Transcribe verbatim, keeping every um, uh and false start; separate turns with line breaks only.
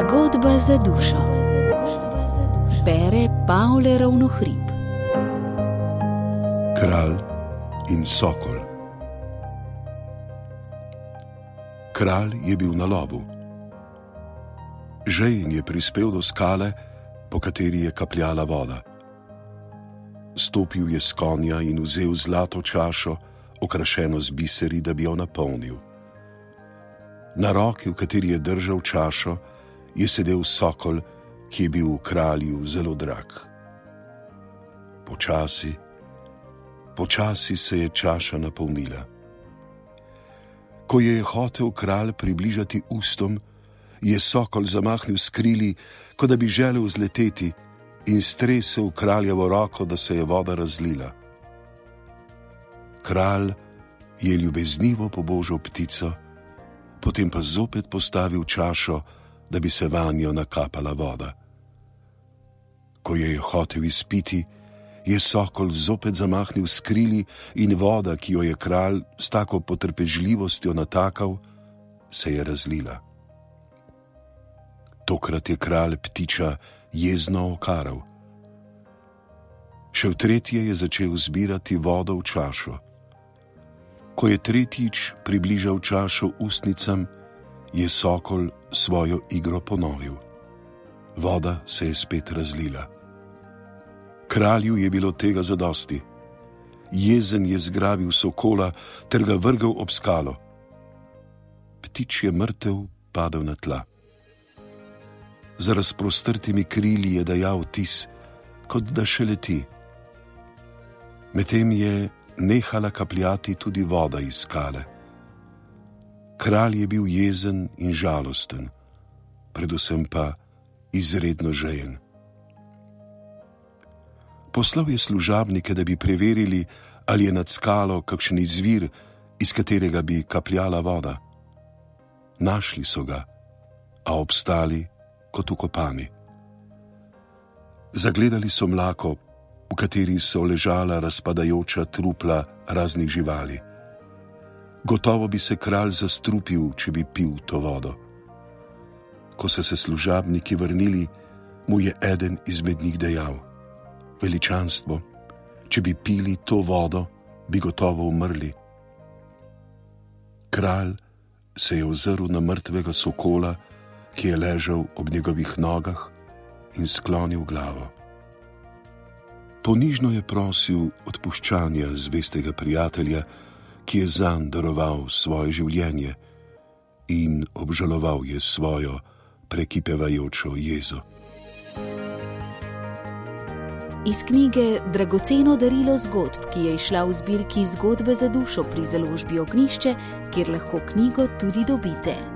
Zgodba za dušo. Bere Pavle Ravnohrib.
Kralj in sokol. Kralj je bil na lovu. Žejn je prispel do skale, po kateri je kapljala voda. Stopil je s konja in vzel zlato čašo, okrašeno z biseri, da bi jo napolnil. Na roki, v kateri je držal čašo, je sedel sokol, ki je bil kralju zelo drag. Počasi, počasi se je čaša napolnila. Ko je hotel kralj približati ustom, je sokol zamahnil s krili, kot da bi želel zleteti, in stresel kraljevo roko, da se je voda razlila. Kralj je ljubeznivo pobožal ptico, potem pa zopet postavil čašo, da bi se vanjo nakapala voda. Ko je hotel izpiti, je sokol zopet zamahnil s krili in voda, ki jo je kralj s tako potrpežljivostjo natakal, se je razlila. Tokrat je kralj ptiča jezno okaral. Še v tretje je začel zbirati vodo v čašo. Ko je tretjič približal čašo ustnicam, je sokol svojo igro ponovil. Voda se je spet razlila. Kralju je bilo tega zadosti. Jezen je zgrabil sokola ter ga vrgel ob skalo. Ptič je mrtev padel na tla. Z razprostrtimi krili je dajal vtis, kot da še leti. Medtem je nehala kapljati tudi voda iz skale. Kralj je bil jezen in žalosten, predvsem pa izredno žejen. Poslal je služabnike, da bi preverili, ali je nad skalo kakšen izvir, iz katerega bi kapljala voda. Našli so ga, a obstali kot ukopani. Zagledali so mlako, v kateri so ležala razpadajoča trupla raznih živali. Gotovo bi se kralj zastrupil, če bi pil to vodo. Ko so se služabniki vrnili, mu je eden izmed njih dejal: Veličanstvo, če bi pili to vodo, bi gotovo umrli. Kralj se je ozrl na mrtvega sokola, ki je ležal ob njegovih nogah, in sklonil glavo. Ponižno je prosil odpuščanja zvestega prijatelja, ki je zanj daroval svoje življenje, in obžaloval je svojo prekipevajočo jezo.
Iz knjige Dragoceno darilo zgodb, ki je izšla v zbirki Zgodbe za dušo pri založbi Ognjišče, kjer lahko knjigo tudi dobite.